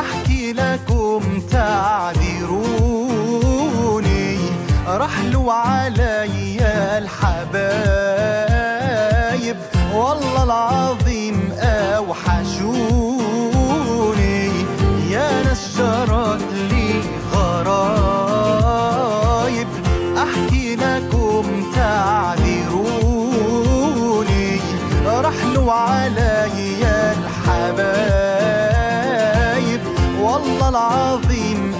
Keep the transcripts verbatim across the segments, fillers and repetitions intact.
أحكي لكم تعذروني، رحلوا علي الحبايب والله العظيم أوحشوني. يا ناس جرت لي غرايب، أحكي لكم تعذروني، رحلوا علي الحبايب والله العظيم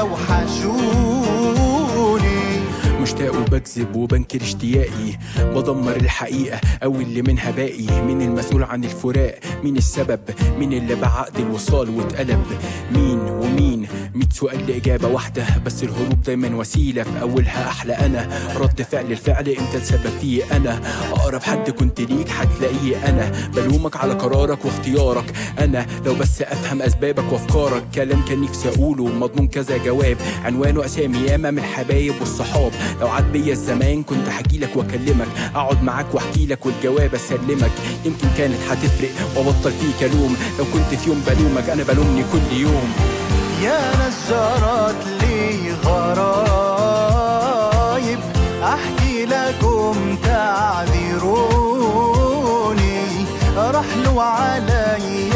أوحشوني. مشتاق وبكذب وبنكر اشتياقي، بدمر الحقيقة أو اللي منها باقي. مين المسؤول عن الفراق؟ مين السبب؟ مين اللي بعقد الوصال واتقلب؟ مين ومين؟ ميت سؤال لإجابة واحدة، بس الهروب دايما وسيلة في أولها أحلى. أنا رد فعل الفعل أنت السبب فيه، أنا أقرب حد كنت ليك هتلاقيه. أنا بلومك على قرارك واختيارك، أنا لو بس أفهم أسبابك وأفكارك. كلام كان نفسي أقوله مضمون كذا جواب، عنوانه أسامي ياما من الحبايب والصحاب. لو عاد بيا الزمان كنت هجيلك واكلمك، اقعد معاك واحكيلك والجواب اسلمك. يمكن كانت هتفرق وابطل فيك الوم، لو كنت في يوم بلومك انا بلومني كل يوم. يا ناس جرت لي غرايب، احكي لكم تعذروني، رحلوا علي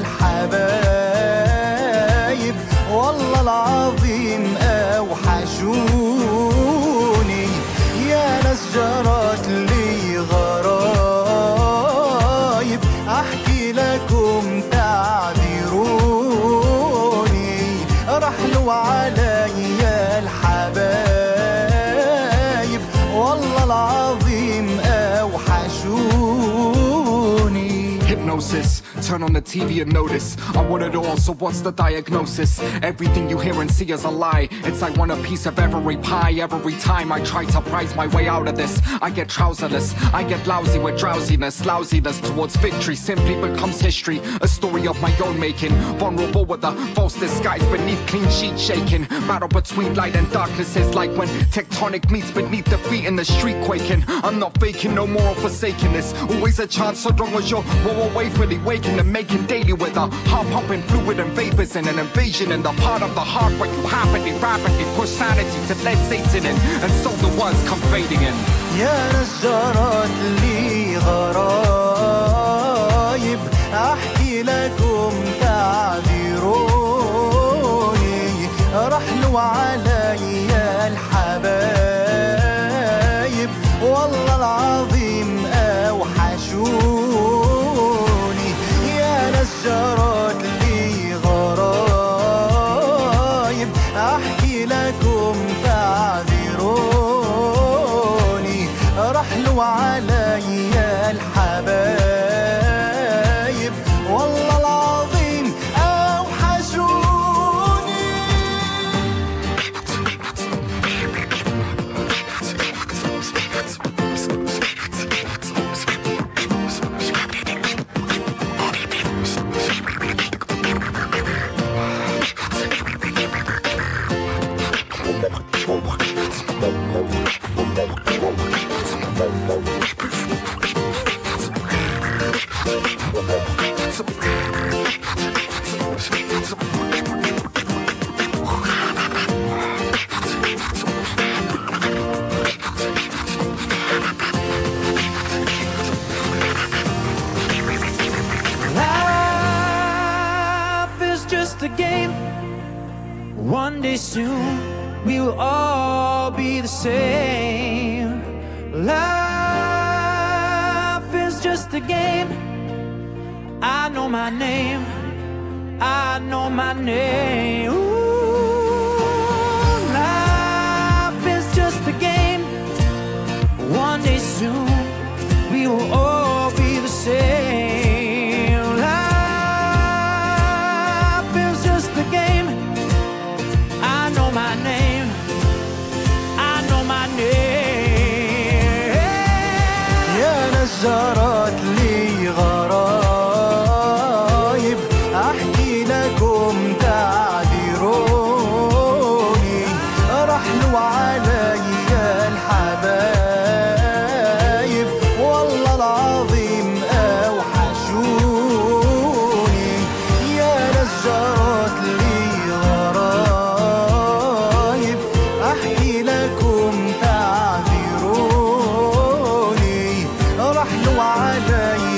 الحبايب والله العظيم أوحشوني. يا ناس جرت لي غرايب، أحكي لكم تعذروني، رحلوا علي الحبايب والله العظيم أوحشوني. Hypnosis, turn on the T V and notice I want it all, so what's the diagnosis? Everything you hear and see is a lie. It's I want a piece of every pie. Every time I try to prize my way out of this, I get trouserless, I get lousy with drowsiness. Lousiness towards victory simply becomes history, a story of my own making. Vulnerable with a false disguise beneath clean sheet shaking. Battle between light and darkness is like when tectonic meets beneath the feet in the street quaking. I'm not faking, no more forsaking this. Always a chance so long as you're well away, fully waking and making daily with a heart pumping fluid and vapors and an invasion in the part of the heart where you happily rapidly push sanity to let Satan in, and so the ones come fading in. يا ناس جرت لي غرايب، أحكي لكم تعذروني، رحلوا علي الحبايب والله العظيم أوحشوني. يا ناس جرت لي غرايب، أحكي لكم تعذروني، رحلوا علي الحبايب والله العظيم أوحشوني. Life is just a game. One day soon we will all be the same. Life is just a game. I know my name, I know my name. Ooh, life is just a game. One day soon we will all be the same. Life is just a game. I know my name, I know my name. يا ناس جرت لي غرايب، أحكي لكم تعذروني، راح له عليا